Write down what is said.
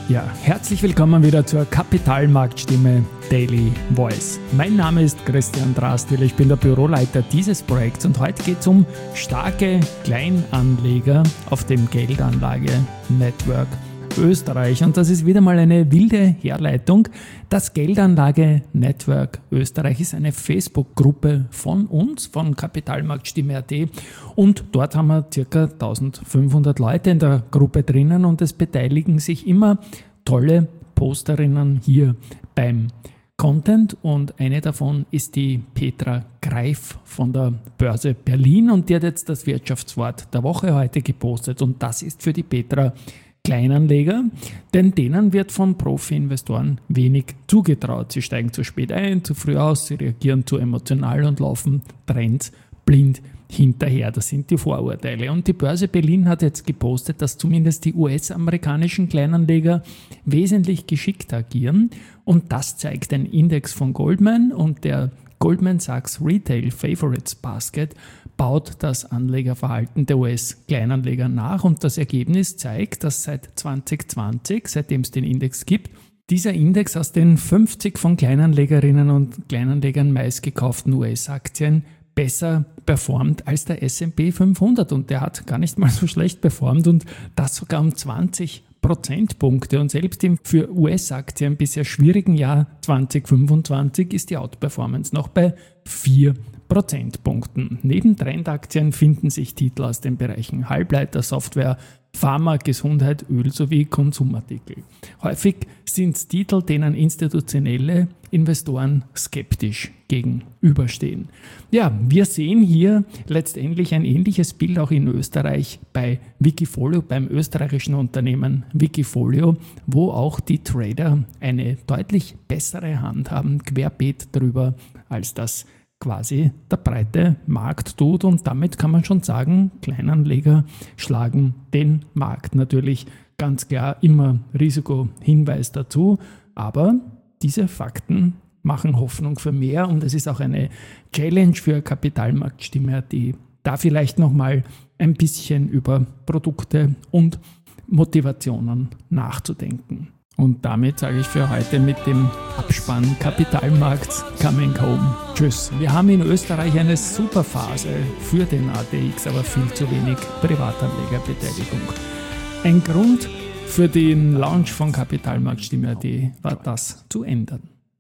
Ja, herzlich willkommen wieder zur Kapitalmarktstimme Daily Voice. Mein Name ist Christian Drastil, ich bin der Büroleiter dieses Projekts und heute geht es um starke Kleinanleger auf dem Geldanlage-Network Österreich. Und das ist wieder mal eine wilde Herleitung. Das Geldanlage-Network Österreich ist eine Facebook-Gruppe von uns, von Kapitalmarktstimme.at, und dort haben wir ca. 1500 Leute in der Gruppe drinnen und es beteiligen sich immer tolle Posterinnen hier beim Content, und eine davon ist die Petra Greif von der Börse Berlin und die hat jetzt das Wirtschaftswort der Woche heute gepostet, und das ist für die Petra Kleinanleger, denn denen wird von Profi-Investoren wenig zugetraut. Sie steigen zu spät ein, zu früh aus, sie reagieren zu emotional und laufen Trends blind hinterher. Das sind die Vorurteile. Und die Börse Berlin hat jetzt gepostet, dass zumindest die US-amerikanischen Kleinanleger wesentlich geschickter agieren, und das zeigt ein Index von Goldman, und der Goldman Sachs Retail Favorites Basket baut das Anlegerverhalten der US-Kleinanleger nach, und das Ergebnis zeigt, dass seit 2020, seitdem es den Index gibt, dieser Index aus den 50 von Kleinanlegerinnen und Kleinanlegern meistgekauften US-Aktien besser performt als der S&P 500, und der hat gar nicht mal so schlecht performt, und das sogar um 20 Prozentpunkte, und selbst im für US-Aktien bisher schwierigen Jahr 2025 ist die Outperformance noch bei 4 Prozentpunkten. Neben Trendaktien finden sich Titel aus den Bereichen Halbleiter, Software, Pharma, Gesundheit, Öl sowie Konsumartikel. Häufig sind es Titel, denen institutionelle Investoren skeptisch gegenüberstehen. Ja, wir sehen hier letztendlich ein ähnliches Bild auch in Österreich bei Wikifolio, beim österreichischen Unternehmen Wikifolio, wo auch die Trader eine deutlich bessere Hand haben, querbeet drüber, als das quasi der breite Markt tut, und damit kann man schon sagen, Kleinanleger schlagen den Markt. Natürlich ganz klar immer Risikohinweis dazu, aber diese Fakten machen Hoffnung für mehr, und es ist auch eine Challenge für Kapitalmarktstimme.at, da vielleicht nochmal ein bisschen über Produkte und Motivationen nachzudenken. Und damit sage ich für heute mit dem Abspann Kapitalmarkt Coming Home Tschüss. Wir haben in Österreich eine super Phase für den ATX, aber viel zu wenig Privatanlegerbeteiligung. Ein Grund für den Launch von Kapitalmarktstimme.at war das zu ändern.